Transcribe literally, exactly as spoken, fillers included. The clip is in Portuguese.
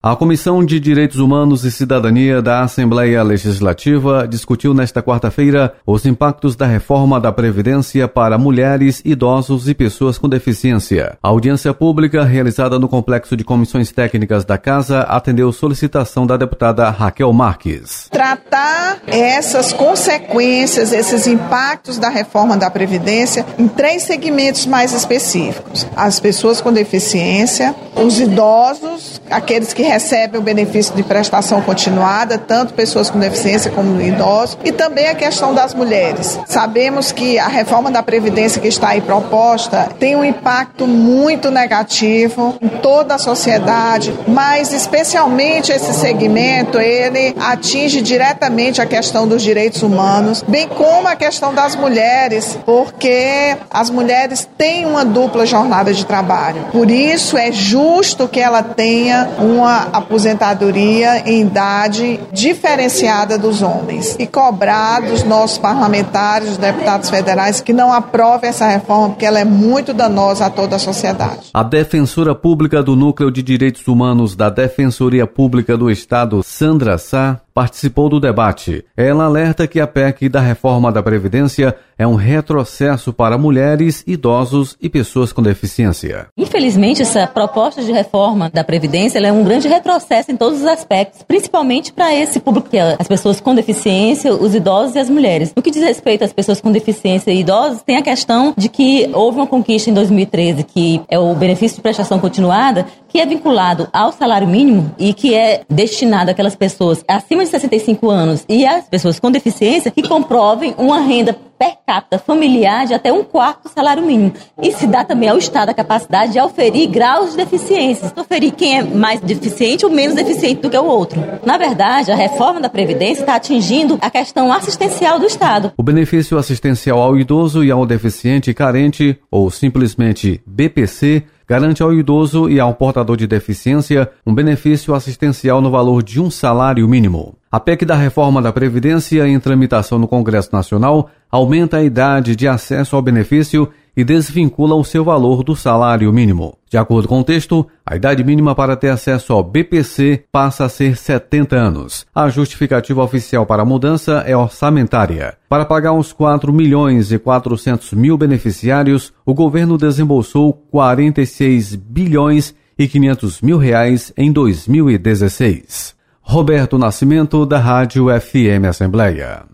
A Comissão de Direitos Humanos e Cidadania da Assembleia Legislativa discutiu nesta quarta-feira os impactos da reforma da Previdência para mulheres, idosos e pessoas com deficiência. A audiência pública, realizada no Complexo de Comissões Técnicas da Casa, atendeu solicitação da deputada Raquel Marques. Tratar essas consequências, esses impactos da reforma da Previdência em três segmentos mais específicos. As pessoas com deficiência, os idosos, aqueles que recebem o benefício de prestação continuada, tanto pessoas com deficiência como idosos, e também a questão das mulheres. Sabemos que a reforma da Previdência que está aí proposta tem um impacto muito negativo em toda a sociedade, mas especialmente esse segmento, ele atinge diretamente a questão dos direitos humanos, bem como a questão das mulheres, porque as mulheres têm uma dupla jornada de trabalho. Por isso é justo que ela tenha uma aposentadoria em idade diferenciada dos homens e cobrar dos nossos parlamentares, dos deputados federais, que não aprovem essa reforma, porque ela é muito danosa a toda a sociedade. A defensora pública do Núcleo de Direitos Humanos da Defensoria Pública do Estado, Sandra Sá, participou do debate. Ela alerta que a P E C da reforma da Previdência é um retrocesso para mulheres, idosos e pessoas com deficiência. Infelizmente, essa proposta de reforma da Previdência ela é um grande retrocesso em todos os aspectos, principalmente para esse público, que é as pessoas com deficiência, os idosos e as mulheres. No que diz respeito às pessoas com deficiência e idosos, tem a questão de que houve uma conquista em dois mil e treze, que é o benefício de prestação continuada, que é vinculado ao salário mínimo e que é destinado àquelas pessoas acima de sessenta e cinco anos e às pessoas com deficiência que comprovem uma renda per capita familiar de até um quarto do salário mínimo. E se dá também ao Estado a capacidade de oferir graus de deficiências, oferir quem é mais deficiente ou menos deficiente do que o outro. Na verdade, a reforma da Previdência está atingindo a questão assistencial do Estado. O benefício assistencial ao idoso e ao deficiente carente, ou simplesmente B P C, garante ao idoso e ao portador de deficiência um benefício assistencial no valor de um salário mínimo. A P E C da reforma da Previdência, em tramitação no Congresso Nacional, aumenta a idade de acesso ao benefício e desvincula o seu valor do salário mínimo. De acordo com o texto, a idade mínima para ter acesso ao B P C passa a ser setenta anos. A justificativa oficial para a mudança é orçamentária. Para pagar os quatro milhões e quatrocentos mil beneficiários, o governo desembolsou quarenta e seis bilhões e quinhentos mil reais em dois mil e dezesseis. Roberto Nascimento, da Rádio F M Assembleia.